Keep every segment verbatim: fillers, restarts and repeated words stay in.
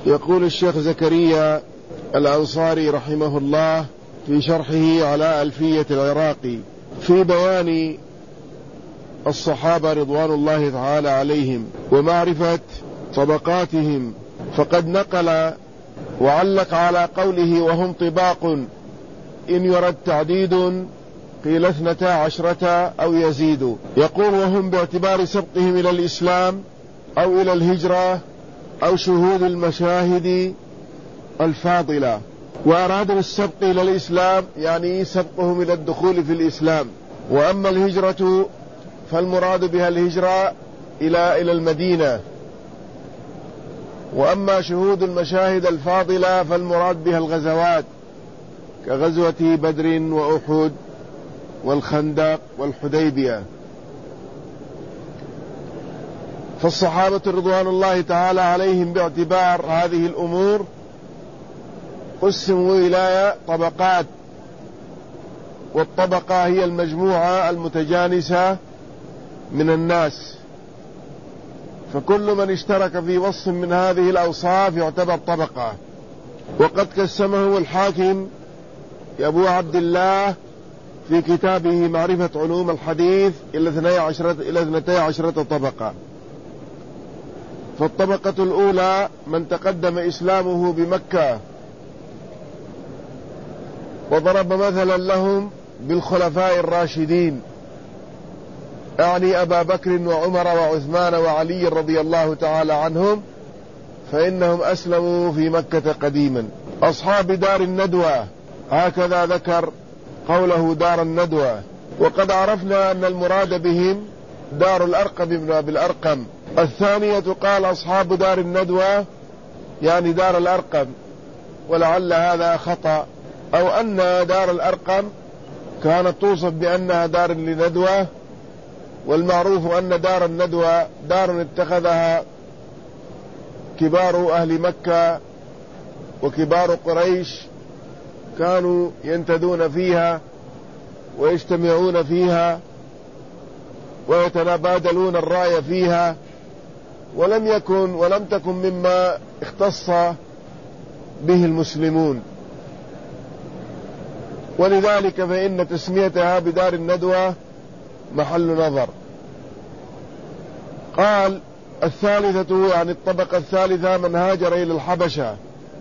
يقول الشيخ زكريا الأنصاري رحمه الله في شرحه على ألفية العراقي في بيان الصحابة رضوان الله تعالى عليهم ومعرفة طبقاتهم، فقد نقل وعلق على قوله وهم طباق إن يرد تعديد قيل اثنتا عشرة أو يزيد. يقول وهم باعتبار سبقهم إلى الإسلام أو إلى الهجرة أو شهود المشاهد الفاضلة، وأرادوا السبق إلى الإسلام يعني سبقهم إلى الدخول في الإسلام. وأما الهجرة فالمراد بها الهجرة إلى إلى المدينة، وأما شهود المشاهد الفاضلة فالمراد بها الغزوات كغزوة بدر وأحد والخندق والحديبية. فالصحابة رضوان الله تعالى عليهم باعتبار هذه الأمور قسموا إلى طبقات، والطبقة هي المجموعة المتجانسة من الناس، فكل من اشترك في وصف من هذه الأوصاف يعتبر طبقة. وقد قسمه الحاكم أبو عبد الله في كتابه معرفة علوم الحديث إلى اثنتي عشرة إلى اثنتي عشرة طبقة. فالطبقة الأولى من تقدم إسلامه بمكة، وضرب مثلا لهم بالخلفاء الراشدين، أعني أبا بكر وعمر وعثمان وعلي رضي الله تعالى عنهم، فإنهم أسلموا في مكة قديما. أصحاب دار الندوة هكذا ذكر قوله دار الندوة. وقد عرفنا أن المراد بهم دار الأرقم بن أبي الأرقم. الثانية قال أصحاب دار الندوة يعني دار الأرقم، ولعل هذا خطأ، أو أن دار الأرقم كانت توصف بأنها دار لندوة، والمعروف أن دار الندوة دار اتخذها كبار أهل مكة وكبار قريش، كانوا ينتدون فيها ويجتمعون فيها ويتبادلون الرأي فيها، ولم يكن ولم تكن مما اختص به المسلمون، ولذلك فإن تسميتها بدار الندوة محل نظر. قال الثالثة يعني الطبقة الثالثة من هاجر إلى الحبشة.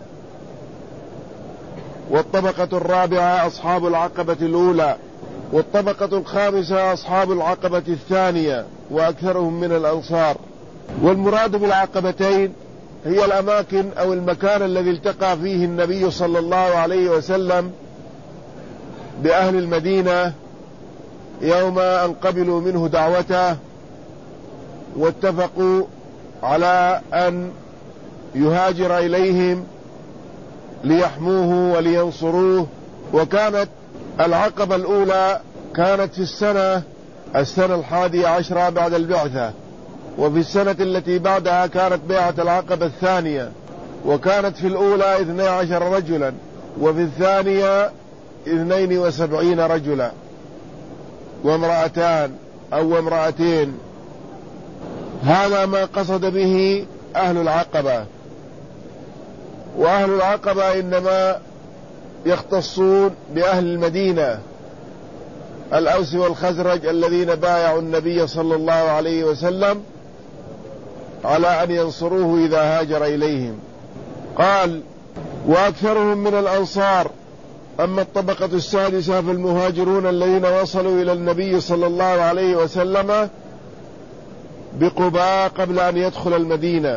والطبقة الرابعة أصحاب العقبة الأولى. والطبقة الخامسة أصحاب العقبة الثانية وأكثرهم من الأنصار. والمراد بالعقبتين هي الأماكن أو المكان الذي التقى فيه النبي صلى الله عليه وسلم بأهل المدينة يوم أن قبلوا منه دعوته واتفقوا على أن يهاجر إليهم ليحموه ولينصروه. وكانت العقبة الأولى كانت في السنة السنة الحادية عشرة بعد البعثة، وفي السنة التي بعدها كانت بيعة العقبة الثانية، وكانت في الأولى اثني عشر رجلا وفي الثانية اثنين وسبعين رجلا وامرأتان أو امرأتين. هذا ما قصد به أهل العقبة. وأهل العقبة إنما يختصون بأهل المدينة الأوس والخزرج الذين بايعوا النبي صلى الله عليه وسلم على أن ينصروه إذا هاجر إليهم. قال وأكثرهم من الأنصار. أما الطبقة السادسة فالمهاجرون الذين وصلوا إلى النبي صلى الله عليه وسلم بقباء قبل أن يدخل المدينة،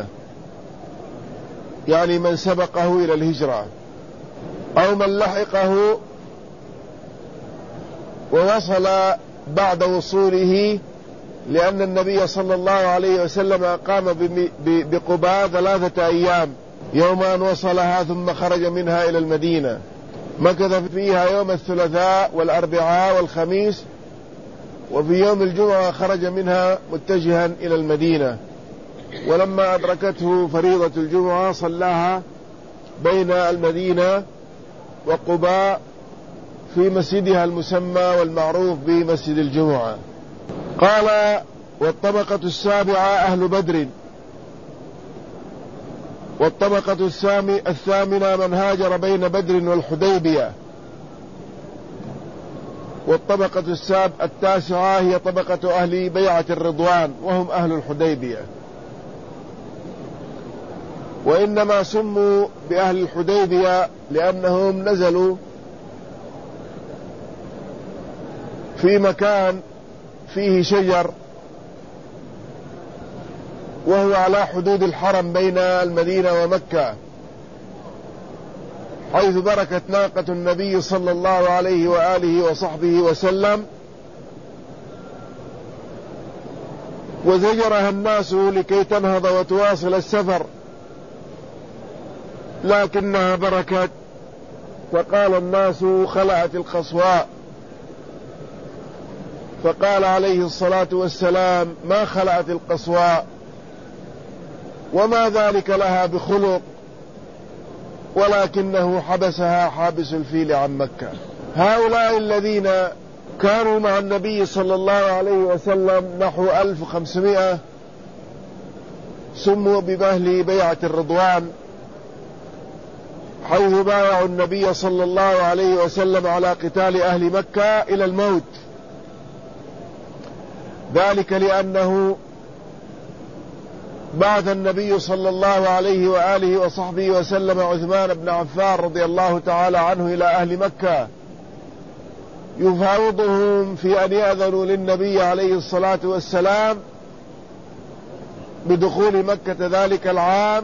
يعني من سبقه إلى الهجرة، أو من لحقه ووصل بعد وصوله، لأن النبي صلى الله عليه وسلم قام بقباء ثلاثة أيام يوم أن وصلها ثم خرج منها إلى المدينة، مكث فيها يوم الثلاثاء والأربعاء والخميس، وفي يوم الجمعة خرج منها متجها إلى المدينة. ولما أدركته فريضة الجمعة صلاها بين المدينة وقباء في مسجدها المسمى والمعروف بمسجد الجمعة. قال والطبقة السابعة أهل بدر. والطبقة الثامنة من هاجر بين بدر والحديبية. والطبقة التاسعة هي طبقة أهل بيعة الرضوان وهم أهل الحديبية، وإنما سموا بأهل الحديبية لأنهم نزلوا في مكان فيه شجر وهو على حدود الحرم بين المدينة ومكة، حيث بركت ناقة النبي صلى الله عليه وآله وصحبه وسلم، وزجرها الناس لكي تنهض وتواصل السفر، لكنها بركت، فقال الناس خلعت القصواء، فقال عليه الصلاة والسلام: ما خلعت القصواء، وما ذلك لها بخلق، ولكنه حبسها حابس الفيل عن مكة. هؤلاء الذين كانوا مع النبي صلى الله عليه وسلم نحو ألف وخمسمائة سموا بأهل بيعة الرضوان، حيث بايعوا النبي صلى الله عليه وسلم على قتال أهل مكة إلى الموت، ذلك لأنه بعث النبي صلى الله عليه وآله وصحبه وسلم عثمان بن عفان رضي الله تعالى عنه إلى أهل مكة يفاوضهم في أن يأذنوا للنبي عليه الصلاة والسلام بدخول مكة ذلك العام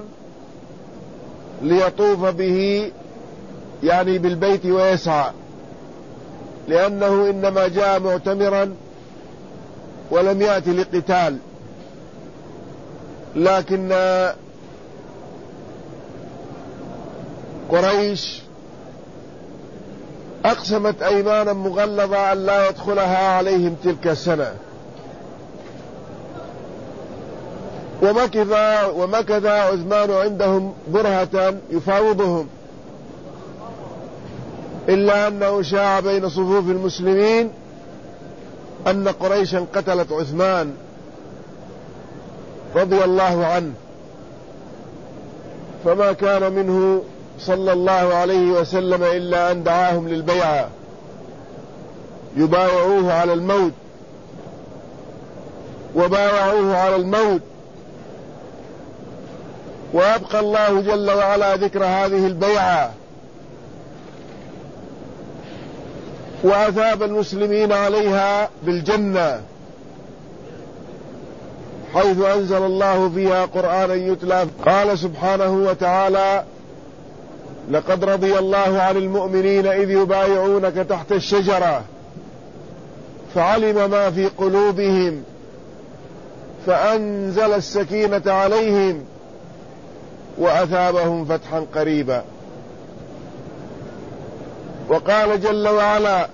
ليطوف به، يعني بالبيت ويسعى، لأنه إنما جاء معتمرا ولم يأتي لقتال. لكن قريش أقسمت أيمانا مغلظة أن لا يدخلها عليهم تلك السنة، ومكث ومكث عثمان عندهم برهة يفاوضهم، إلا أنه شاع بين صفوف المسلمين أن قريشا قتلت عثمان رضي الله عنه، فما كان منه صلى الله عليه وسلم إلا أن دعاهم للبيعة يبايعوه على الموت، وبايعوه على الموت، وأبقى الله جل وعلا ذكر هذه البيعة، وأثاب المسلمين عليها بالجنة، حيث أنزل الله فيها قرآنا يتلى. قال سبحانه وتعالى: لقد رضي الله عن المؤمنين إذ يبايعونك تحت الشجرة فعلم ما في قلوبهم فأنزل السكينة عليهم وأثابهم فتحا قريبا. وقال جل وعلا: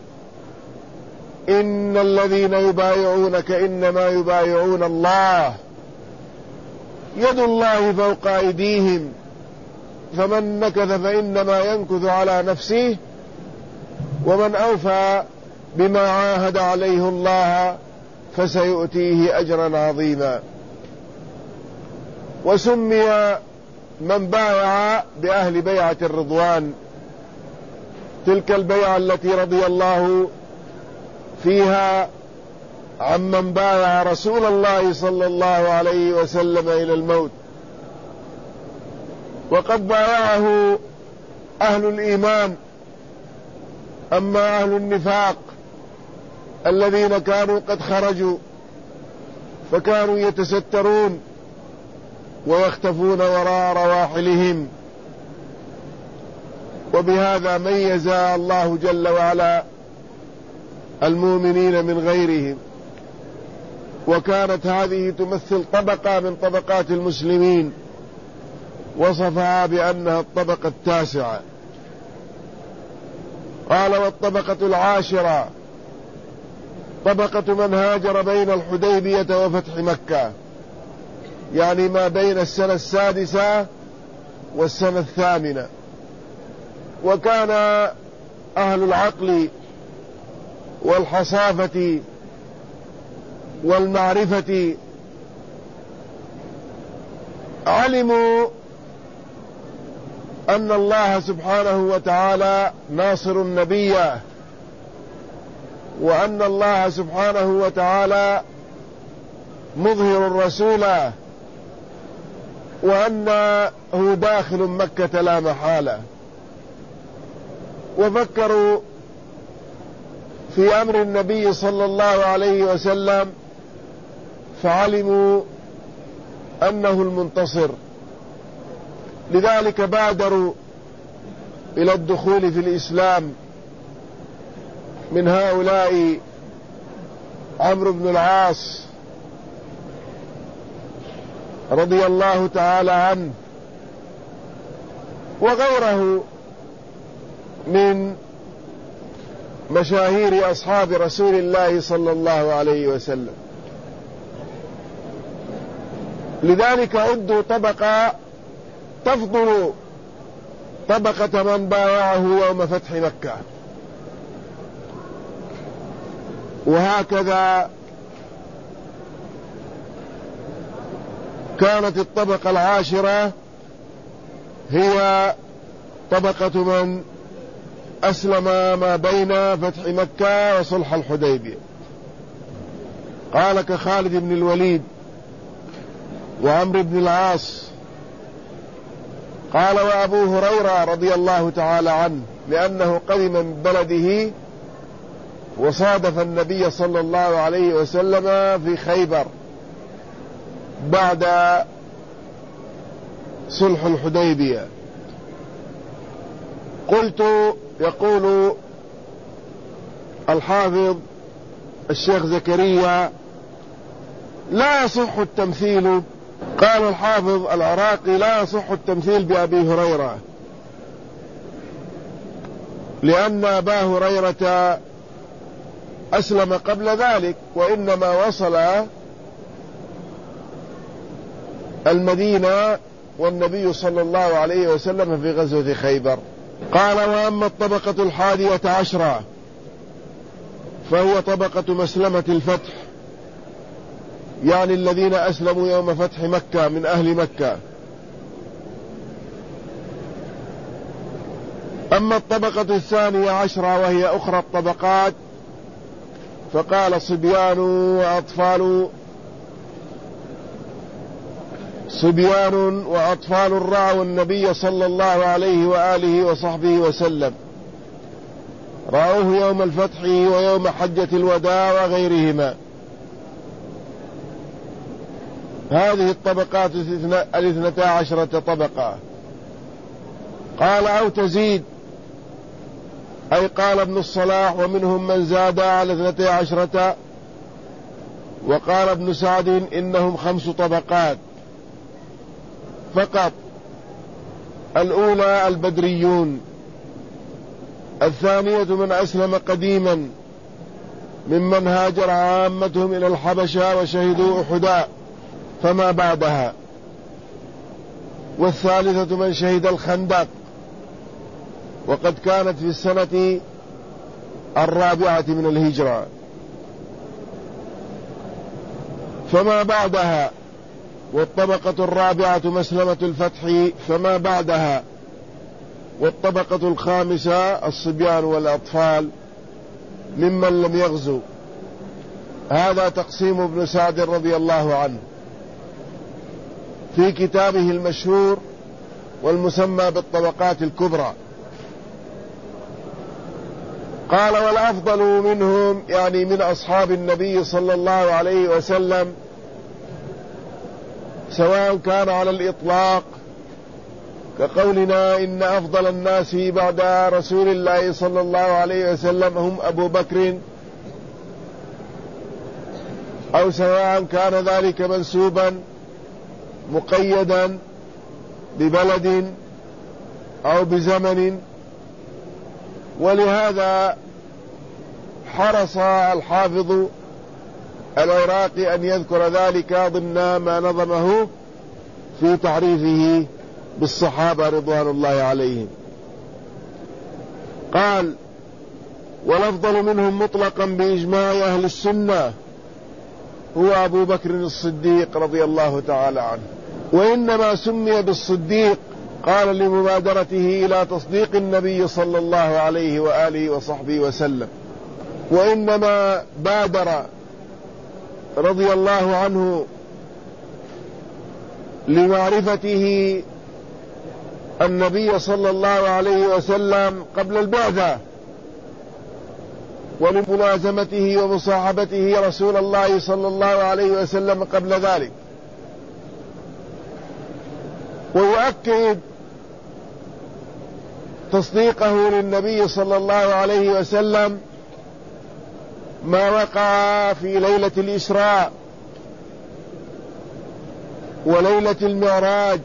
إن الذين يبايعونك إنما يبايعون الله يد الله فوق أيديهم فمن نكث فإنما ينكث على نفسه ومن أوفى بما عاهد عليه الله فسيؤتيه أجرا عظيما. وسمي من بايع بأهل بيعة الرضوان، تلك البيعة التي رضي الله فيها عمن بايع رسول الله صلى الله عليه وسلم إلى الموت. وقد بايعه أهل الإيمان، أما أهل النفاق الذين كانوا قد خرجوا فكانوا يتسترون ويختفون وراء رواحلهم، وبهذا ميز الله جل وعلا المؤمنين من غيرهم. وكانت هذه تمثل طبقة من طبقات المسلمين، وصفها بأنها الطبقة التاسعة. قال: والطبقة العاشرة طبقة من هاجر بين الحديبية وفتح مكة، يعني ما بين السنة السادسة والسنة الثامنة. وكان أهل العقل والحصافة والمعرفة علموا أن الله سبحانه وتعالى ناصر النبي، وأن الله سبحانه وتعالى مظهر الرسول، وأنه داخل مكة لا محالة. وفكروا في أمر النبي صلى الله عليه وسلم فعلموا أنه المنتصر، لذلك بادروا إلى الدخول في الإسلام. من هؤلاء عمرو بن العاص رضي الله تعالى عنه، وغيره من مشاهير أصحاب رسول الله صلى الله عليه وسلم. لذلك عدوا طبقة تفضل طبقة من بايعه يوم فتح مكة. وهكذا كانت الطبقة العاشرة هي طبقة من أسلم ما بين فتح مكة وصلح الحديبية، قال كخالد بن الوليد وعمرو بن العاص. قال وأبو هريرة رضي الله تعالى عنه، لأنه قدم من بلده وصادف النبي صلى الله عليه وسلم في خيبر بعد صلح الحديبية. قلت، يقول الحافظ الشيخ زكريا: لا يصح التمثيل. قال الحافظ العراقي: لا يصح التمثيل بأبي هريرة، لأن أبا هريرة أسلم قبل ذلك، وإنما وصل المدينة والنبي صلى الله عليه وسلم في غزوة خيبر. قال: وأما الطبقة الحادية عشرة فهو طبقة مسلمة الفتح، يعني الذين أسلموا يوم فتح مكة من أهل مكة. أما الطبقة الثانية عشرة وهي أخرى الطبقات فقال: صبيان وأطفال صبيان وأطفال رعوا النبي صلى الله عليه وآله وصحبه وسلم، رأوه يوم الفتح ويوم حجة الوداع وغيرهما. هذه الطبقات الاثنتا عشرة طبقة. قال: أو تزيد، أي قال ابن الصلاح: ومنهم من زاد على اثنتي عشرة. وقال ابن سعد: إنهم خمس طبقات فقط. الأولى البدريون، الثانية من أسلم قديما ممن هاجر عامتهم إلى الحبشة وشهدوا أحدا فما بعدها، والثالثة من شهد الخندق وقد كانت في السنة الرابعة من الهجرة فما بعدها، والطبقة الرابعة مسلمة الفتح فما بعدها، والطبقة الخامسة الصبيان والأطفال ممن لم يغزوا. هذا تقسيم ابن سعد رضي الله عنه في كتابه المشهور والمسمى بالطبقات الكبرى. قال: والأفضل منهم، يعني من أصحاب النبي صلى الله عليه وسلم، سواء كان على الإطلاق كقولنا إن أفضل الناس بعد رسول الله صلى الله عليه وسلم هم أبو بكر، أو سواء كان ذلك منسوبا مقيدا ببلد أو بزمن. ولهذا حرص الحافظ العراقي أن يذكر ذلك ضمن ما نظمه في تعريفه بالصحابة رضوان الله عليهم. قال: والأفضل منهم مطلقا بإجماع أهل السنة هو أبو بكر الصديق رضي الله تعالى عنه، وإنما سمي بالصديق قال لمبادرته إلى تصديق النبي صلى الله عليه وآله وصحبه وسلم، وإنما بادر رضي الله عنه لمعرفته النبي صلى الله عليه وسلم قبل البعثة، ولملازمته ومصاحبته رسول الله صلى الله عليه وسلم قبل ذلك. ويؤكد تصديقه للنبي صلى الله عليه وسلم ما وقع في ليلة الإسراء وليلة المعراج،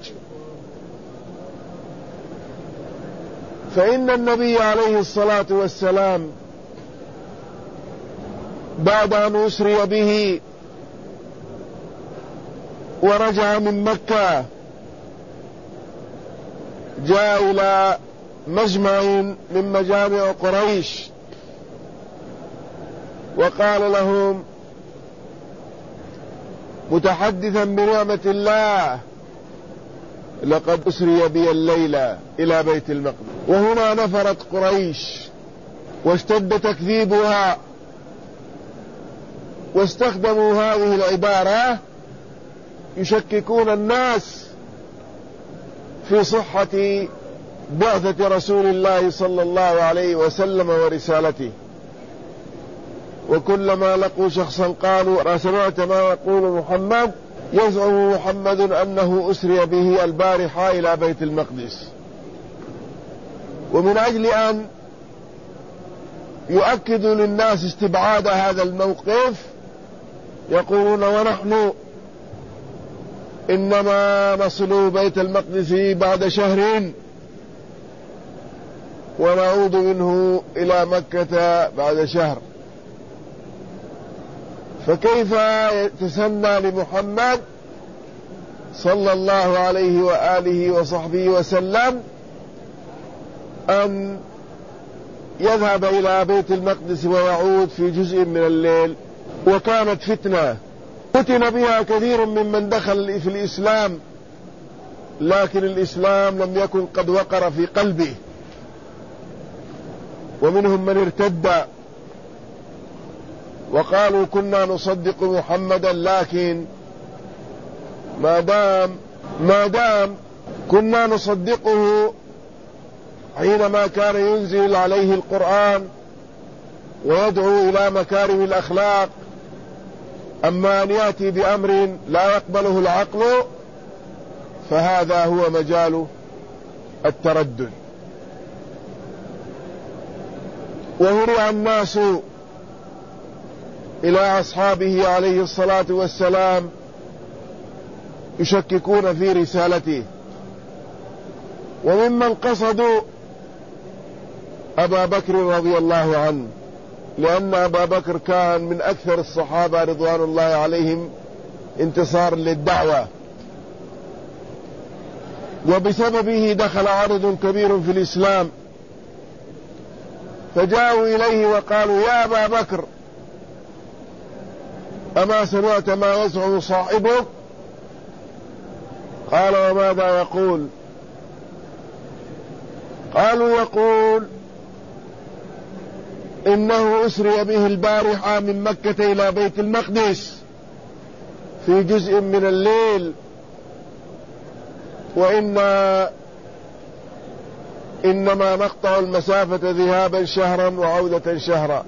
فإن النبي عليه الصلاة والسلام بعد أن أسري به ورجع من مكة جاء إلى مجمع من مجامع قريش وقال لهم متحدثا بنعمة الله: لقد أسري بي الليلة إلى بيت المقدس. وهنا نفرت قريش واشتد تكذيبها، واستخدموا هذه العبارة يشككون الناس في صحة بعثة رسول الله صلى الله عليه وسلم ورسالته. وكلما لقوا شخصا قالوا: سمعت ما يقول محمد؟ يزعم محمد أنه أسري به البارحة إلى بيت المقدس. ومن أجل أن يؤكدوا للناس استبعاد هذا الموقف يقولون: ونحن إنما نصل بيت المقدس بعد شهر ونعود منه إلى مكة بعد شهر، فكيف يتسنى لمحمد صلى الله عليه وآله وصحبه وسلم أن يذهب إلى بيت المقدس ويعود في جزء من الليل؟ وكانت فتنة فتن بها كثير ممن دخل في الإسلام، لكن الإسلام لم يكن قد وقر في قلبه، ومنهم من ارتد وقالوا: كنا نصدق محمدا، لكن ما دام ما دام كنا نصدقه حينما كان ينزل عليه القرآن ويدعو إلى مكارم الأخلاق، أما أن يأتي بأمر لا يقبله العقل فهذا هو مجال التردد. وهرع الناس إلى أصحابه عليه الصلاة والسلام يشككون في رسالته، وممن قصدوا أبا بكر رضي الله عنه، لأن أبا بكر كان من أكثر الصحابة رضوان الله عليهم انتصار للدعوة، وبسببه دخل عدد كبير في الإسلام، فجاءوا إليه وقالوا: يا أبا بكر، أما سمعت ما يزعم صاحبك؟ قال: وماذا يقول؟ قالوا: يقول إنه أسري به البارحة من مكة إلى بيت المقدس في جزء من الليل، وإنا إنما نقطع المسافة ذهابا شهرا وعودة شهرا.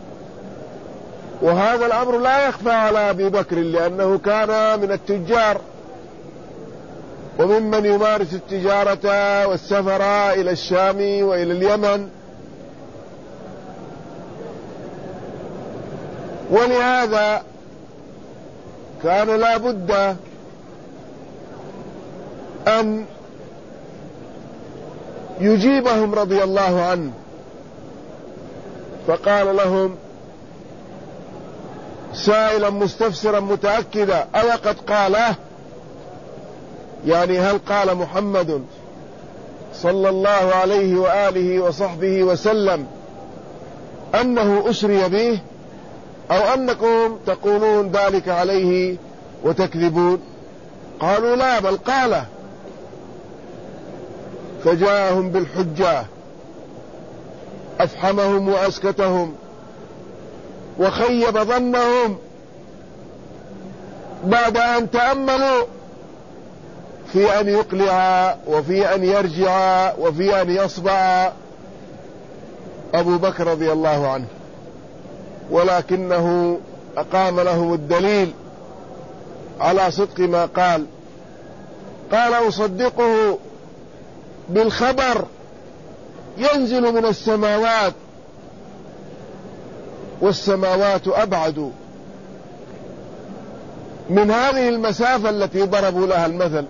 وهذا الأمر لا يخفى على أبي بكر، لأنه كان من التجار وممن يمارس التجارة والسفر إلى الشام وإلى اليمن، ولهذا كان لا بد أن يجيبهم رضي الله عنه، فقال لهم سائلا مستفسرا متأكدا: ألقد قاله؟ يعني هل قال محمد صلى الله عليه وآله وصحبه وسلم أنه أسري به، أو أنكم تقولون ذلك عليه وتكذبون؟ قالوا: لا، بل قاله. فجاءهم بالحجة أفحمهم وأسكتهم وخيب ظنهم بعد أن تأملوا في أن يقلع وفي أن يرجع وفي أن يصبع أبو بكر رضي الله عنه، ولكنه أقام لهم الدليل على صدق ما قال. قال أصدقه بالخبر ينزل من السماوات والسماوات أبعد من هذه المسافة التي ضربوا لها المثل.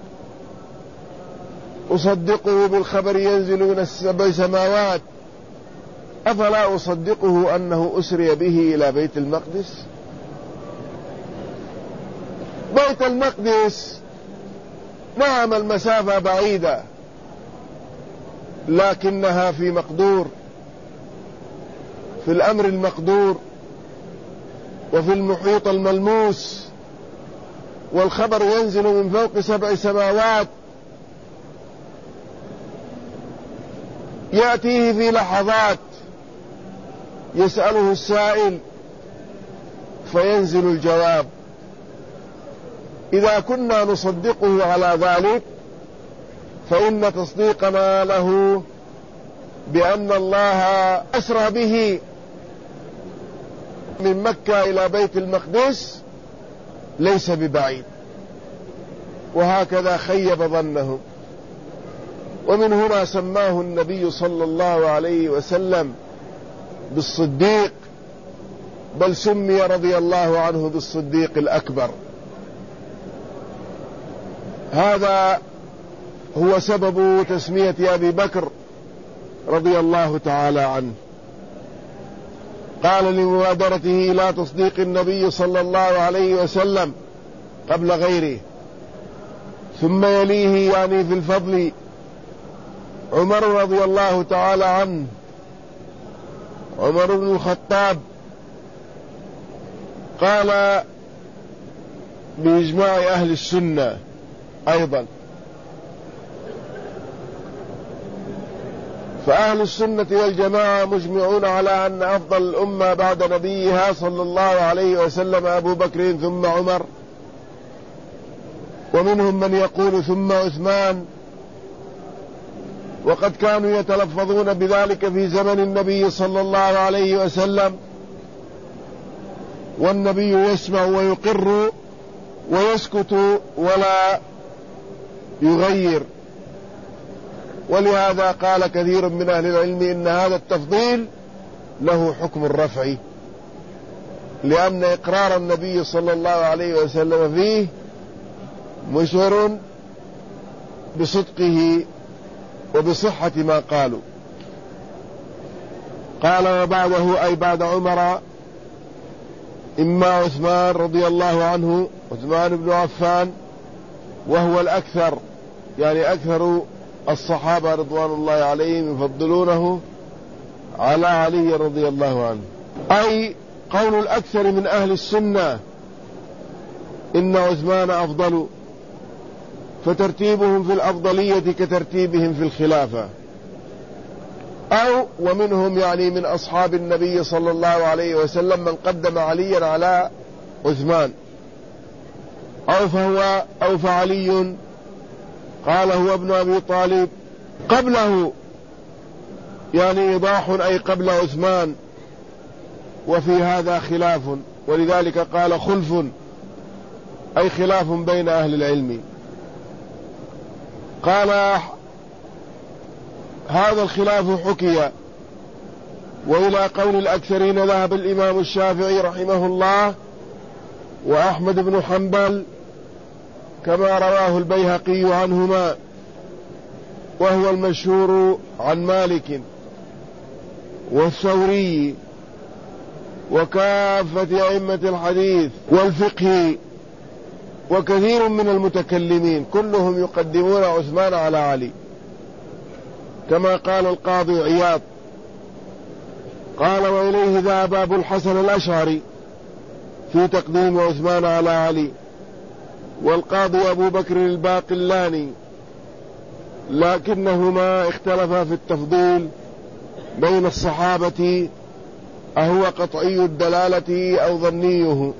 أصدقه بالخبر ينزل من السبع سماوات، أفلا أصدقه أنه أسري به إلى بيت المقدس؟ بيت المقدس نعم المسافة بعيدة، لكنها في مقدور، في الأمر المقدور وفي المحيط الملموس، والخبر ينزل من فوق سبع سماوات يأتيه في لحظات، يسأله السائل فينزل الجواب. إذا كنا نصدقه على ذلك فإن تصديقنا له بأن الله أسرى به من مكة إلى بيت المقدس ليس ببعيد، وهكذا خيب ظنه. ومن هنا سماه النبي صلى الله عليه وسلم بالصديق، بل سمي رضي الله عنه بالصديق الأكبر. هذا هو سبب تسمية أبي بكر رضي الله تعالى عنه. قال لمبادرته إلى تصديق النبي صلى الله عليه وسلم قبل غيره. ثم يليه يعني في الفضل عمر رضي الله تعالى عنه، عمر بن الخطاب. قال بإجماع أهل السنة أيضا، فأهل السنة والجماعة مجمعون على أن أفضل الأمة بعد نبيها صلى الله عليه وسلم أبو بكر ثم عمر، ومنهم من يقول ثم عثمان، وقد كانوا يتلفظون بذلك في زمن النبي صلى الله عليه وسلم، والنبي يسمع ويقر ويسكت ولا يغير. ولهذا قال كثير من أهل العلم إن هذا التفضيل له حكم الرفع، لأن إقرار النبي صلى الله عليه وسلم فيه مشعر بصدقه وبصحة ما قالوا. قال وبعده أي بعد عمر إما عثمان رضي الله عنه، عثمان بن عفان، وهو الأكثر، يعني أكثر الصحابة رضوان الله عليهم يفضلونه على علي رضي الله عنه، أي قول الأكثر من أهل السنة إن عثمان أفضل، فترتيبهم في الأفضلية كترتيبهم في الخلافة. أو ومنهم يعني من أصحاب النبي صلى الله عليه وسلم من قدم عليا على عثمان، أو فهو أو فعلي قال هو ابن أبي طالب قبله، يعني إيضاح أي قبل عثمان، وفي هذا خلاف، ولذلك قال خلف أي خلاف بين أهل العلم. قال هذا الخلاف حكي، وإلى قول الأكثرين ذهب الإمام الشافعي رحمه الله وأحمد بن حنبل كما رواه البيهقي عنهما، وهو المشهور عن مالك والثوري وكافة أئمة الحديث والفقه وكثير من المتكلمين، كلهم يقدمون عثمان على علي، كما قال القاضي عياض. قال وإليه ذهب أبو الحسن الأشعري في تقديم عثمان على علي، والقاضي أبو بكر الباقلاني لكنهما اختلفا في التفضيل بين الصحابة، أهو قطعي الدلالة أو ظنيه،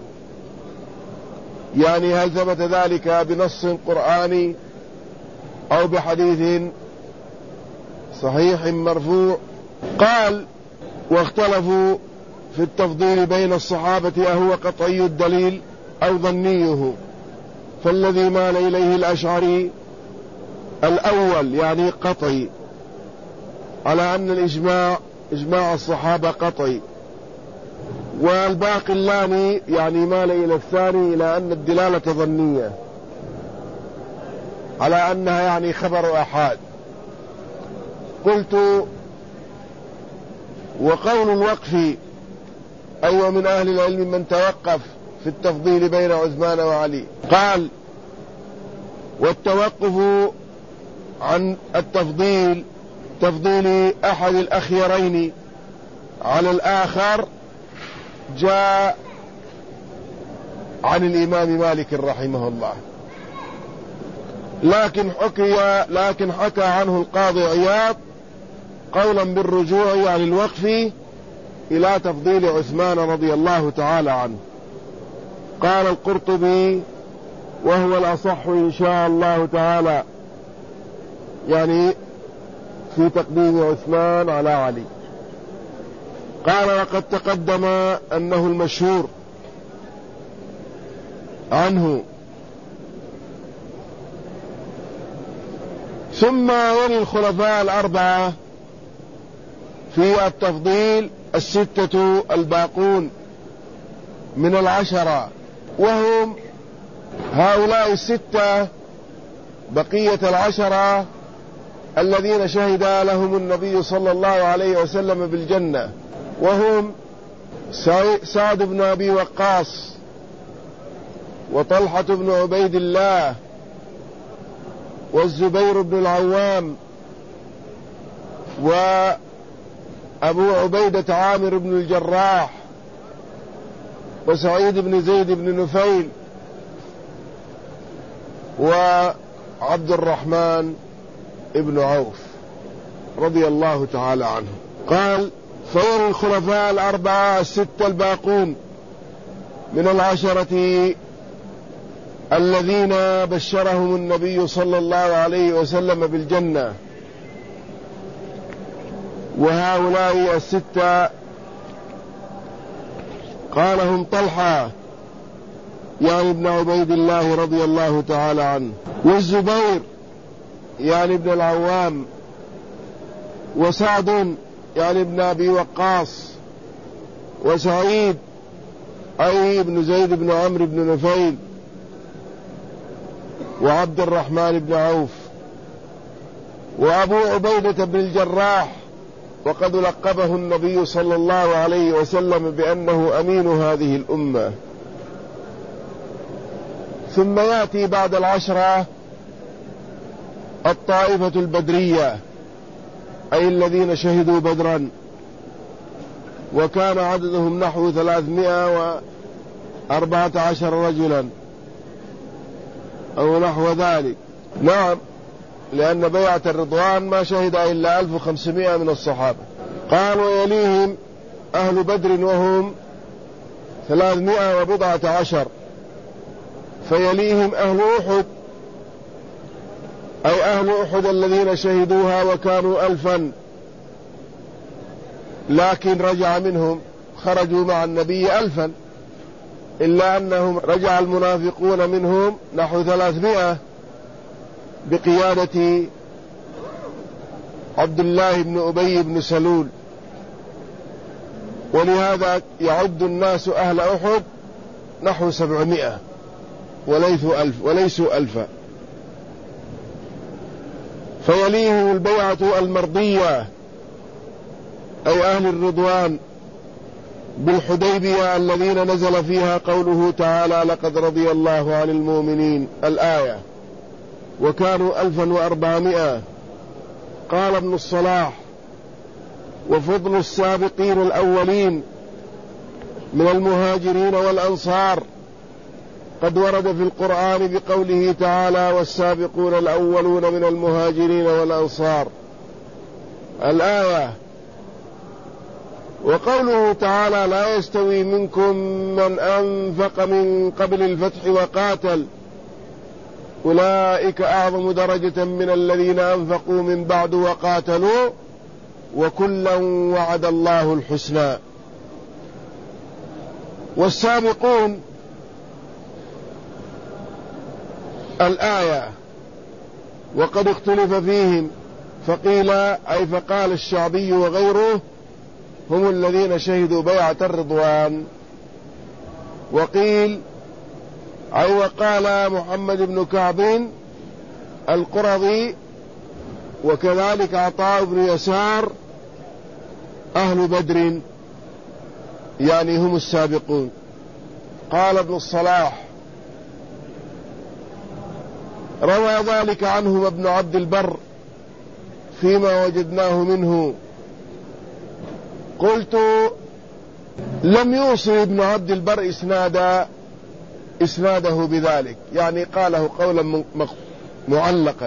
يعني هل ثبت ذلك بنص قرآني أو بحديث صحيح مرفوع. قال: واختلفوا في التفضيل بين الصحابة أهو قطعي الدليل أو ظنيه، فالذي مال إليه الأشعري الأول يعني قطعي، على أن الإجماع إجماع الصحابة قطعي، والباقلاني يعني مال إلى الثاني إلى أن الدلالة ظنية، على أنها يعني خبر أحاد. قلت: وقول الوقف أيوة من أهل العلم من توقف في التفضيل بين عثمان وعلي. قال: والتوقف عن التفضيل تفضيل أحد الأخيرين على الآخر جاء عن الإمام مالك رحمه الله، لكن حكي لكن حكى عنه القاضي عياض قولا بالرجوع عن الوقف إلى تفضيل عثمان رضي الله تعالى عنه. قال القرطبي: وهو الأصح إن شاء الله تعالى، يعني في تقديم عثمان على علي. قال: وقد تقدم أنه المشهور عنه. ثم يلي الخلفاء الأربعة في التفضيل الستة الباقون من العشرة، وهم هؤلاء الستة بقية العشرة الذين شهد لهم النبي صلى الله عليه وسلم بالجنة، وهم سعد بن أبي وقاص، وطلحة بن عبيد الله، والزبير بن العوام، وأبو عبيدة عامر بن الجراح، وسعيد بن زيد بن نفيل، وعبد الرحمن ابن عوف رضي الله تعالى عنه. قال: فيرى الخلفاء الأربعة الستة الباقون من العشرة الذين بشرهم النبي صلى الله عليه وسلم بالجنة، وهؤلاء الستة قال: هم طلحة يعني ابن عبيد الله رضي الله تعالى عنه، والزبير يعني ابن العوام، وسعد يعني ابن أبي وقاص، وسعيد أي ابن زيد بن عمرو بن نفيل، وعبد الرحمن بن عوف، وأبو عبيدة بن الجراح، وقد لقبه النبي صلى الله عليه وسلم بأنه أمين هذه الأمة. ثم يأتي بعد العشرة الطائفة البدرية، أي الذين شهدوا بدرا، وكان عددهم نحو ثلاثمائة وأربعة عشر رجلا أو نحو ذلك. نعم، لأن بيعة الرضوان ما شهد إلا ألف وخمسمائة من الصحابة. قال: ويليهم أهل بدر وهم ثلاثمائة وبضعة عشر، فيليهم أهل أحد، أي أهل أحد الذين شهدوها وكانوا ألفا، لكن رجع منهم، خرجوا مع النبي ألفا، إلا أنهم رجع المنافقون منهم نحو ثلاثمائة بقيادة عبد الله بن أبي بن سلول، ولهذا يعد الناس أهل أحد نحو سبعمائة وليسوا ألف وليسوا ألفا. فيليهم البيعة المرضية، أي أهل الرضوان بالحديبية الذين نزل فيها قوله تعالى: لقد رضي الله عن المؤمنين، الآية، وكانوا ألفا وأربعمائة. قال ابن الصلاح: وفضل السابقين الأولين من المهاجرين والأنصار قد ورد في القرآن بقوله تعالى والسابقون الأولون من المهاجرين والأنصار الآية. وقوله تعالى لا يستوي منكم من أنفق من قبل الفتح وقاتل أولئك أعظم درجة من الذين أنفقوا من بعد وقاتلوا وكلا وعد الله الحسنى. والسابقون الآية وقد اختلف فيهم، فقيل أي فقال الشعبي وغيره هم الذين شهدوا بيعة الرضوان، وقيل أي وقال محمد بن كعب القرظي وكذلك عطاء بن يسار أهل بدر، يعني هم السابقون. قال ابن الصلاح روى ذلك عنه ابن عبد البر فيما وجدناه منه. قلت لم يوصل ابن عبد البر إسنادا إسناده بذلك، يعني قاله قولا معلقا،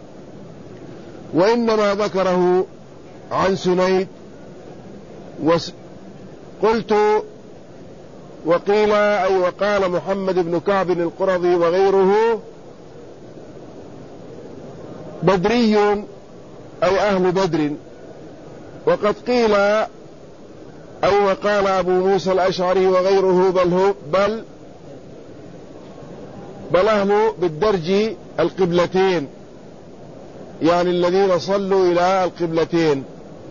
وإنما ذكره عن سنيد. قلت وقيل أي وقال محمد بن كعب القرظي وغيره بدري أي أهل بدر، وقد قيل أي وقال أبو موسى الأشعري وغيره بل هو بل بل أهل بالدرج القبلتين، يعني الذين صلوا إلى القبلتين.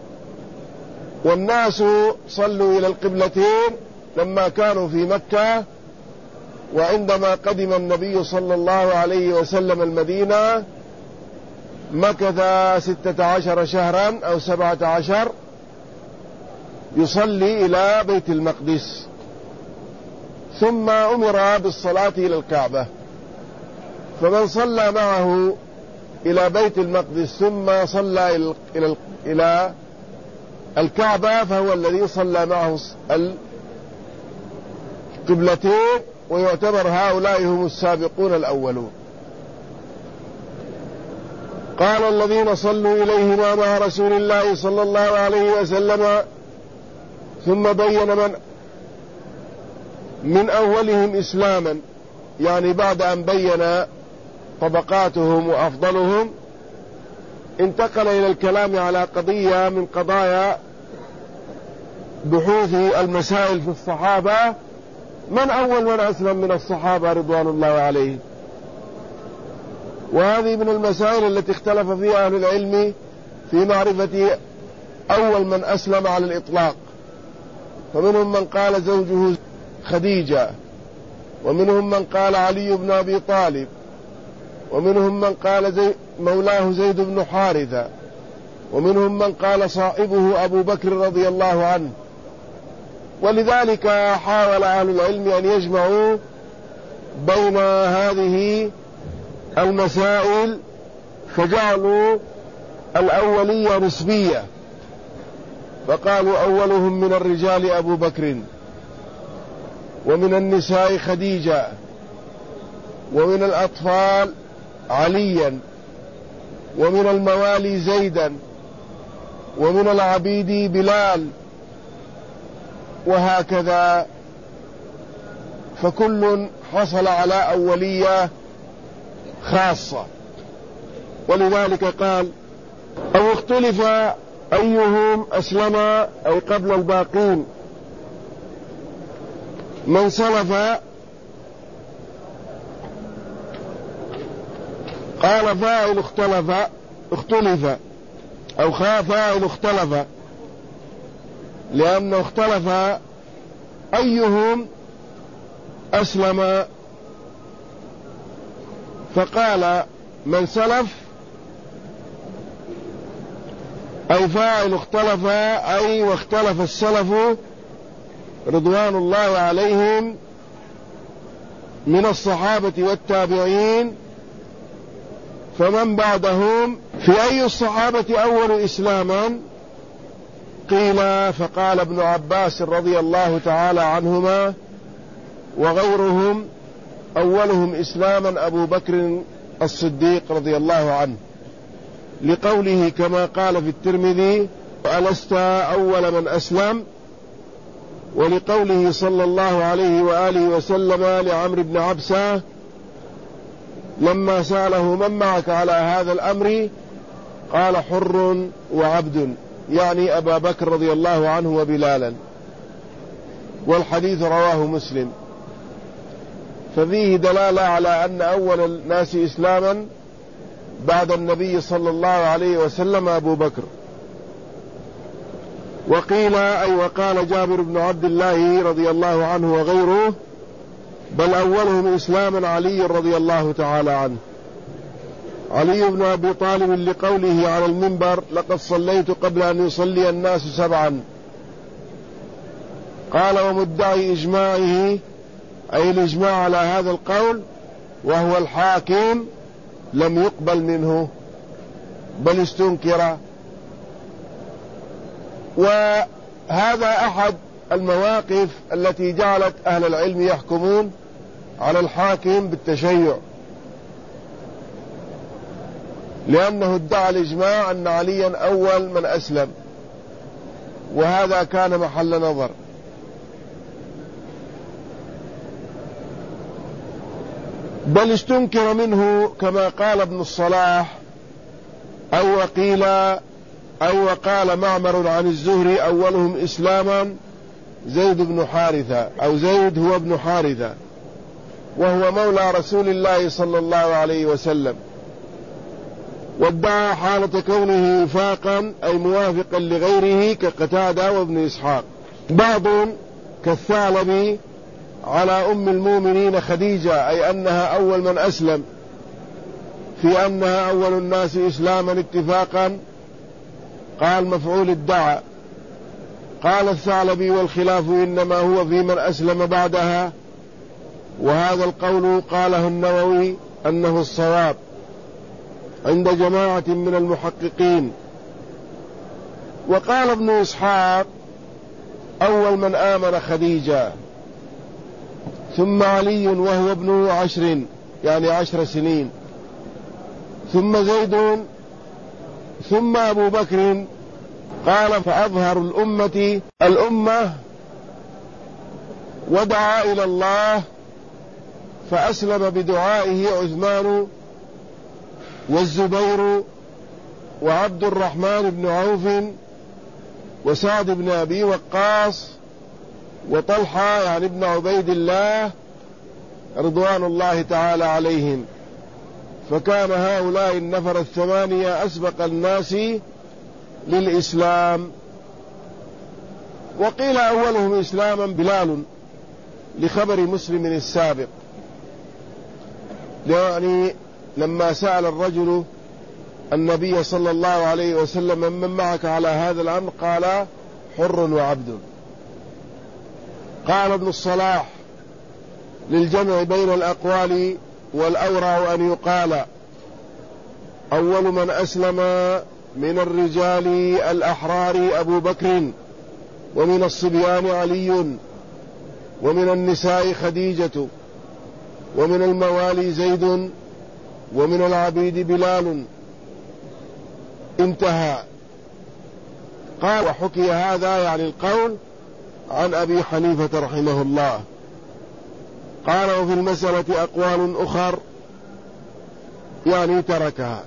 والناس صلوا إلى القبلتين لما كانوا في مكة، وعندما قدم النبي صلى الله عليه وسلم المدينة مكث ستة عشر شهرا أو سبعة عشر يصلي إلى بيت المقدس، ثم أمر بالصلاة إلى الكعبة، فمن صلى معه إلى بيت المقدس ثم صلى إلى إلى الكعبة فهو الذي صلى معه القبلتين، ويعتبر هؤلاء هم السابقون الأولون. قال الذين صلوا إليهما مع رسول الله صلى الله عليه وسلم، ثم بين من من أولهم إسلاما، يعني بعد أن بين طبقاتهم وأفضلهم انتقل إلى الكلام على قضية من قضايا بحوث المسائل في الصحابة. من أول من أسلم من الصحابة رضوان الله عليهم؟ وهذه من المسائل التي اختلف فيها أهل العلم في معرفة أول من أسلم على الإطلاق، فمنهم من قال زوجه خديجة، ومنهم من قال علي بن أبي طالب، ومنهم من قال زي مولاه زيد بن حارثة، ومنهم من قال صاحبه أبو بكر رضي الله عنه. ولذلك حاول أهل العلم أن يجمعوا بين هذه المسائل، فجعلوا الأولية نسبية، فقالوا أولهم من الرجال أبو بكر، ومن النساء خديجة، ومن الأطفال عليا، ومن الموالي زيدا، ومن العبيد بلال، وهكذا، فكل حصل على أولية خاصة. ولذلك قال أو اختلف أيهم أسلم أي قبل الباقين. من سلف قال فاعل اختلف اختلف أو فاعل اختلف، لأنه اختلف أيهم أسلم، فقال من سلف أي فاعل اختلف أي واختلف السلف رضوان الله عليهم من الصحابة والتابعين، فمن بعدهم في أي الصحابة أول إسلاما؟ قيل فقال ابن عباس رضي الله تعالى عنهما وغيرهم أولهم إسلاما أبو بكر الصديق رضي الله عنه، لقوله كما قال في الترمذي: ألست أول من أسلم؟ ولقوله صلى الله عليه وآله وسلم لعمرو بن عبسة لما سأله: من معك على هذا الأمر؟ قال: حر وعبد، يعني أبا بكر رضي الله عنه وبلالا. والحديث رواه مسلم. ففيه دلالة على أن أول الناس إسلاما بعد النبي صلى الله عليه وسلم أبو بكر. وقيل أي وقال جابر بن عبد الله رضي الله عنه وغيره: بل أولهم إسلاما علي رضي الله تعالى عنه. علي بن أبي طالب لقوله على المنبر: لقد صليت قبل أن يصلي الناس سبعا. قال: ومدعي إجماعه أي الإجماع على هذا القول وهو الحاكم لم يقبل منه بل استنكر. وهذا أحد المواقف التي جعلت أهل العلم يحكمون على الحاكم بالتشيع، لأنه ادعى الإجماع أن عليا أول من أسلم، وهذا كان محل نظر. بل استنكر منه كما قال ابن الصلاح: أي وقيل أي وقال معمر عن الزهري: أولهم إسلاما زيد بن حارثة، أو زيد هو ابن حارثة، وهو مولى رسول الله صلى الله عليه وسلم. وادعى حالة كونه وفاقا أي موافقا لغيره كقتادة وابن إسحاق. بعض كالثعلبي على أم المؤمنين خديجة أي أنها أول من أسلم، في أنها أول الناس إسلاما اتفاقا، قال مفعول ادعى. قال الثعلبي: والخلاف إنما هو في من أسلم بعدها، وهذا القول قاله النووي أنه الصواب عند جماعة من المحققين. وقال ابن إسحاق: أول من آمن خديجة، ثم علي وهو ابن عشر يعني عشر سنين، ثم زيد، ثم أبو بكر. قال: فأظهر الأمة الأمة ودعا إلى الله، فأسلم بدعائه عثمان والزبير وعبد الرحمن بن عوف وسعد بن أبي وقاص وطلحة يعني ابن عبيد الله رضوان الله تعالى عليهم. فكان هؤلاء النفر الثمانية أسبق الناس للإسلام. وقيل أولهم إسلاما بلال لخبر مسلم السابق، يعني لما سأل الرجل النبي صلى الله عليه وسلم: من معك على هذا الأمر؟ قال: حر وعبد. قال ابن الصلاح: للجمع بين الأقوال والأورع أن يقال: أول من أسلم من الرجال الأحرار أبو بكر، ومن الصبيان علي، ومن النساء خديجة، ومن الموالي زيد، ومن العبيد بلال. انتهى. قال: وحكي هذا يعني القول عن أبي حنيفة رحمه الله. قال: وفي المسألة أقوال أخر يعني تركها.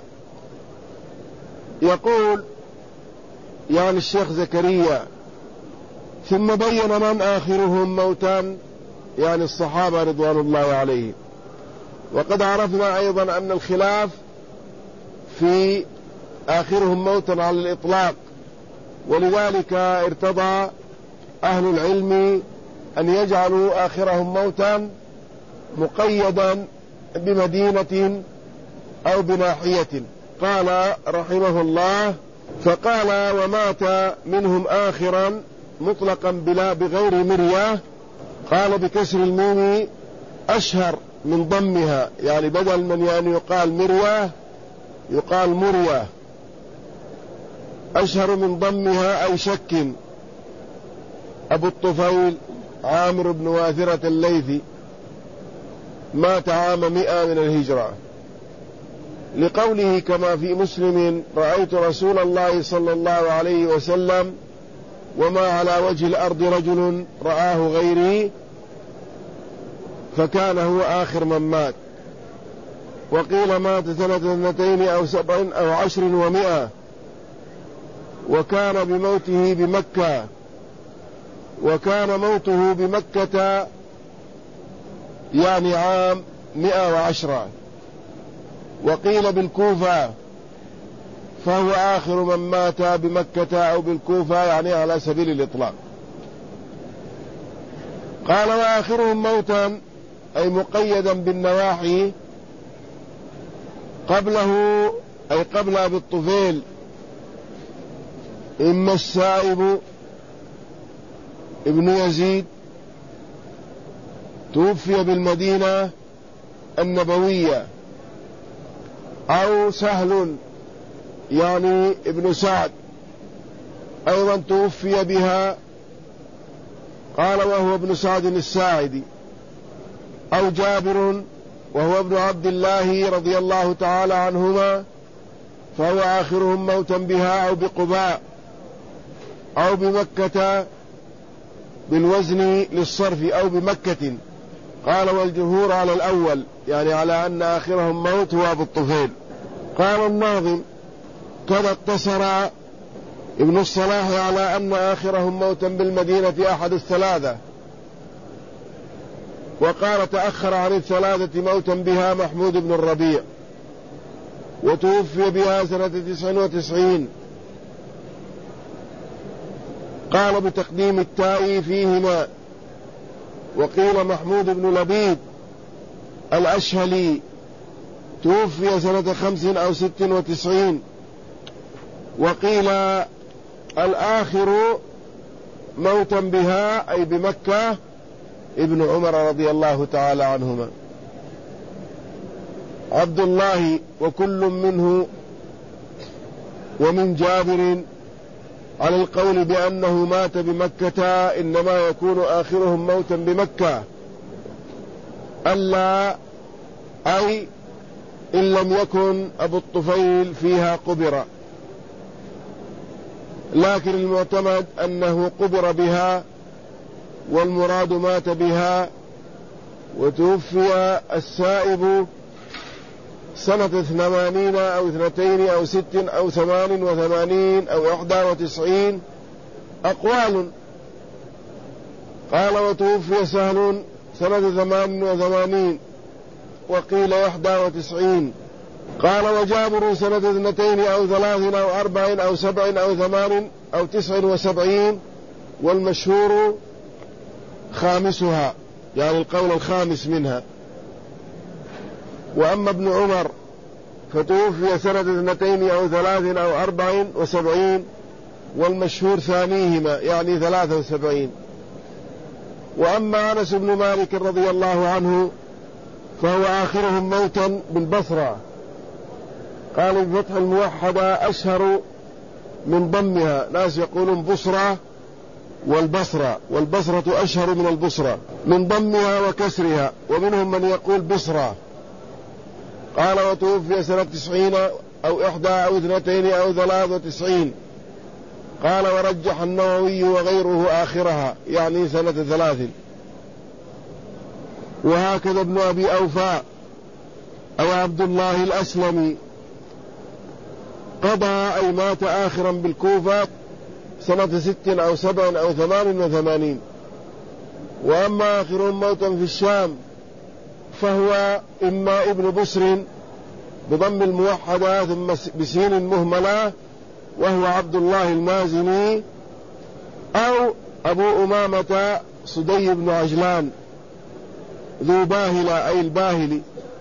يقول يعني الشيخ زكريا: ثم بين من آخرهم موتا يعني الصحابة رضوان الله عليهم. وقد عرفنا أيضا أن الخلاف في آخرهم موتا على الإطلاق، ولذلك ارتضى أهل العلم أن يجعلوا آخرهم موتا مقيدا بمدينة أو بناحية. قال رحمه الله: فقال: ومات منهم آخرا مطلقا بلا بغير مرية. قال بكسر الميم أشهر من ضمها، يعني بدل من يعني يقال مرية يقال مرية، أشهر من ضمها أي شك. أبو الطفيل عامر بن واثرة الليثي. مات عام مئة من الهجرة، لقوله كما في مسلم: رأيت رسول الله صلى الله عليه وسلم وما على وجه الأرض رجل رآه غيري، فكان هو آخر من مات. وقيل مات سنة اثنتين أو سبع أو عشر ومئة، وكان بموته بمكة، وكان موته بمكة يعني عام مئة وعشرة. وقيل بالكوفة، فهو آخر من مات بمكة أو بالكوفة، يعني على سبيل الإطلاق. قال: وآخرهم موتا أي مقيدا بالنواحي قبله، أي قبل أبي الطفيل، إما السائب ابن يزيد توفي بالمدينة النبوية، أو سهل يعني ابن سعد أيضا توفي بها، قال وهو ابن سعد الساعدي، أو جابر وهو ابن عبد الله رضي الله تعالى عنهما، فهو آخرهم موتا بها، أو بقباء، أو بمكة بالوزن للصرف، أو بمكة. قال: والجمهور على الأول، يعني على أن آخرهم موت هو أبو الطفيل. قال الناظم: كذا اقتصر ابن الصلاح على أن آخرهم موتا بالمدينة أحد الثلاثة، وقال: تأخر عن الثلاثة موتا بها محمود بن الربيع، وتوفي بها سنة تسع وتسعين. قال: بتقديم التاء فيهما. وقيل محمود بن لبيد الأشهلي توفي سنة خمس أو ست وتسعين. وقيل الآخر موتا بها أي بمكة ابن عمر رضي الله تعالى عنهما. عبد الله وكل منه ومن جابر على القول بأنه مات بمكة إنما يكون آخرهم موتا بمكة، ألا أي إن لم يكن أبو الطفيل فيها قبر، لكن المعتمد أنه قبر بها، والمراد مات بها. وتوفي السائب سنة ثمانين أو اثنتين أو ست أو ثمان وثمانين أو إحدى وتسعين، أقوال. قال: وتوفي سهل سنة ثمان وثمانين، وقيل إحدى وتسعين. قال: وجابر سنة اثنتين أو ثلاث أو أربع أو سبع أو ثمان أو تسع وسبعين، والمشهور خامسها، يعني القول الخامس منها. وأما ابن عمر فتوفي سنة اثنتين أو ثلاث أو أربع وسبعين، والمشهور ثانيهما، يعني ثلاثة وسبعين. وأما أنس بن مالك رضي الله عنه فهو آخرهم موتا بالبصرة. قال: بفتح الموحدة أشهر من ضمها، ناس يقولون بصرة والبصرة، والبصرة أشهر من البصرة، من ضمها وكسرها، ومنهم من يقول بصرة. قال: وتوفي سنة تسعين أو إحدى أو اثنتين أو ثلاث وتسعين. قال: ورجح النووي وغيره آخرها، يعني سنة ثلاث. وهكذا ابن أبي أوفى أو عبد الله الأسلمي قضى أي مات آخرا بالكوفة سنة ست أو سبع أو ثمان وثمانين. وأما آخرهم موتا في الشام فهو إما ابن بسر بضم الموحدة ثم بسين مهملة وهو عبد الله المازني، أو أبو أمامة صدي بن عجلان ذو باهلة أي الباهلي.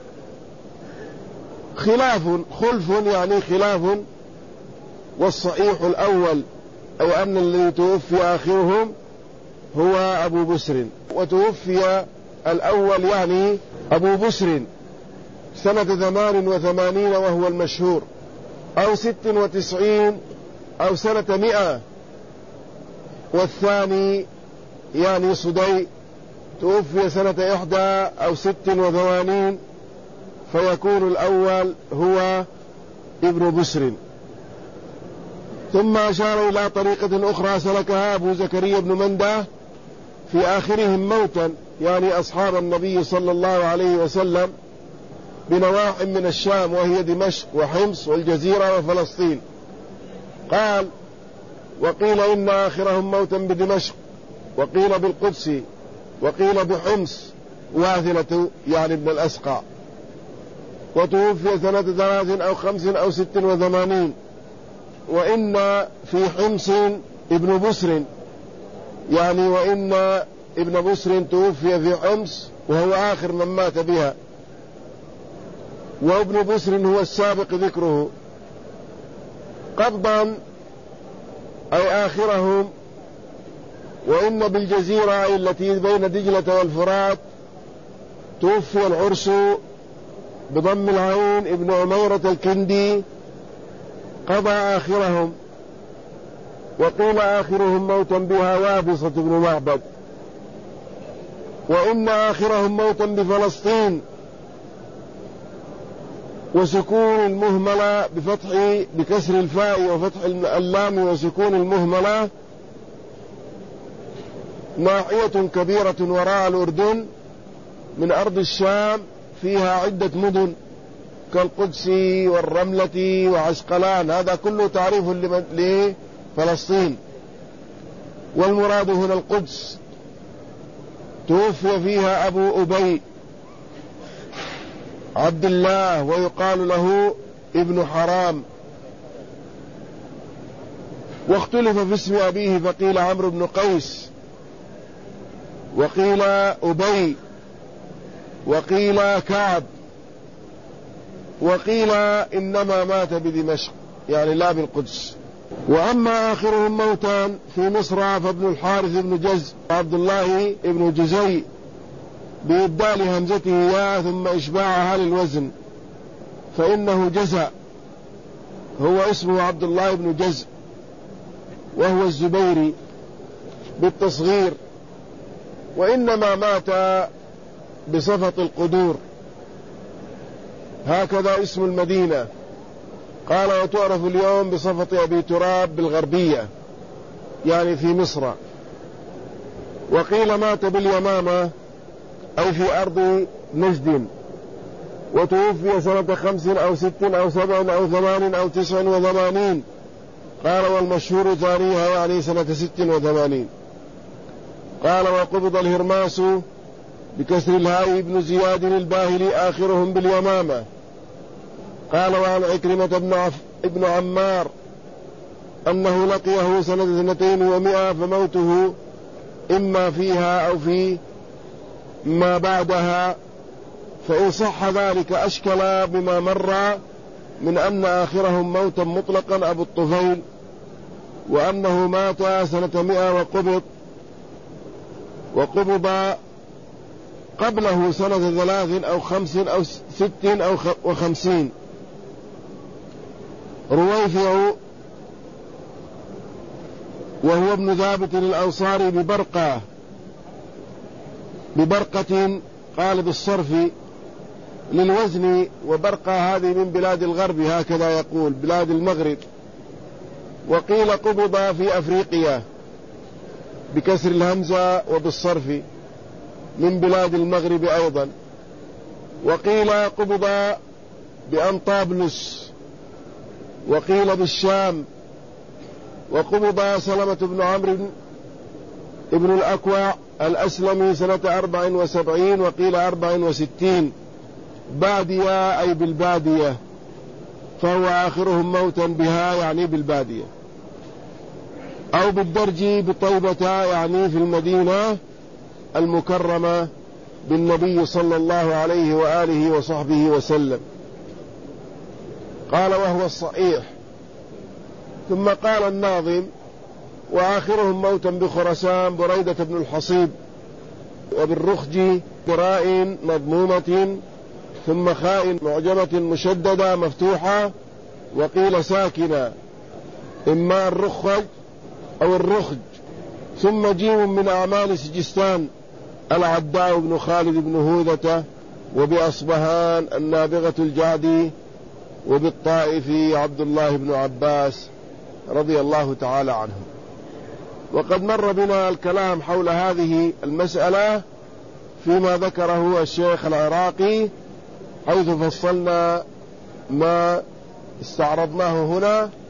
خلاف خلف يعني خلاف، والصحيح الأول أي أن الذي توفي آخرهم هو أبو بسر، وتوفي الأول يعني أبو بسر سنة ثمان وثمانين وهو المشهور، أو ست وتسعين أو سنة مئة، والثاني يعني صدي توفي سنة إحدى أو ست وثمانين، فيكون الأول هو ابن بسر. ثم أشار إلى طريقة أخرى سلكها أبو زكريا بن مندة في آخرهم موتا، يعني أصحاب النبي صلى الله عليه وسلم، بنواح من الشام وهي دمشق وحمص والجزيرة وفلسطين. قال: وقيل إن آخرهم موتا بدمشق، وقيل بالقدس، وقيل بحمص واثلة يعني ابن الأسقع، وتوفي سنة ثلاث أو خمس أو ست وثمانين. وإن في حمص ابن بسر، يعني وإن ابن بسر توفي في حمص وهو آخر من مات بها، وابن بسر هو السابق ذكره قبضا أي آخرهم. وإن بالجزيرة التي بين دجلة والفرات توفي العرس بضم العين ابن عميرة الكندي، قضى آخرهم. وقيل آخرهم موتا بها وابصة بن معبد. وإن آخرهم موتا بفلسطين، وسكون المهملة بفتح بكسر الفاء وفتح اللام وسكون المهملة، ناحية كبيرة وراء الأردن من أرض الشام، فيها عدة مدن كالقدس والرملة وعسقلان. هذا كله تعريف لفلسطين، والمراد هنا القدس. توفي فيها أبو أبي عبد الله، ويقال له ابن حرام. واختلف في اسم أبيه، فقيل عمرو بن قيس، وقيل أبي، وقيل كعب، وقيل إنما مات بدمشق يعني لا بالقدس. وأما آخرهم موتان في مصر فابن الحارث بن جز عبد الله بن جزي بإبدال همزته يا ثم إشباعها للوزن، فإنه جزء، هو اسمه عبد الله بن جز، وهو الزبيري بالتصغير. وإنما مات بصفة القدور، هكذا اسم المدينة. قال: وتعرف اليوم بصفة أبي تراب بالغربية يعني في مصر. وقيل مات باليمامة أي في أرض نجد، وتوفي سنة خمس أو ست أو سبع أو ثمان أو تسع وثمانين. قال: والمشهور ثانيها يعني سنة ست وثمانين. قال: وقبض الهرماس بكسر الهاء ابن زياد الباهلي آخرهم باليمامة. قال: وعن عكرمة بن, عف... ابن عمار أنه لقيه سنة اثنتين ومئة، فموته إما فيها أو في ما بعدها. فإن صح ذلك أشكل بما مر من أن آخرهم موتا مطلقا أبو الطفيل، وأنه مات سنة مئة وقبض وقبض قبله سنة ثلاث أو خمس أو ست أو وخمسين. رويفع وهو ابن ثابت الأنصاري ببرقة ببرقة قال بالصرف للوزن، وبرقة هذه من بلاد الغرب هكذا يقول بلاد المغرب. وقيل قبض في أفريقيا بكسر الهمزة وبالصرف من بلاد المغرب أيضا. وقيل قبض بأنطابلس، وقيل بالشام. وقبض سلمة بن عمرو ابن الأكوع الأسلمي سنة أربع وسبعين، وقيل أربع وستين، بادية أي بالبادية، فهو آخرهم موتا بها يعني بالبادية، أو بالدرج بطيبة يعني في المدينة المكرمة بالنبي صلى الله عليه وآله وصحبه وسلم. قال: وهو الصحيح. ثم قال الناظم: وآخرهم موتا بخرسان بريدة بن الحصيب، وبالرخج براء مضمومة ثم خاء معجمة مشددة مفتوحة، وقيل ساكنة، إما الرخج أو الرخج، ثم جيم من أعمال سجستان العداء بن خالد بن هوذة، وبأصبهان النابغة الجعدي، وبالطائف عبد الله بن عباس رضي الله تعالى عنهم. وقد مر بنا الكلام حول هذه المسألة فيما ذكره الشيخ العراقي، حيث فصلنا ما استعرضناه هنا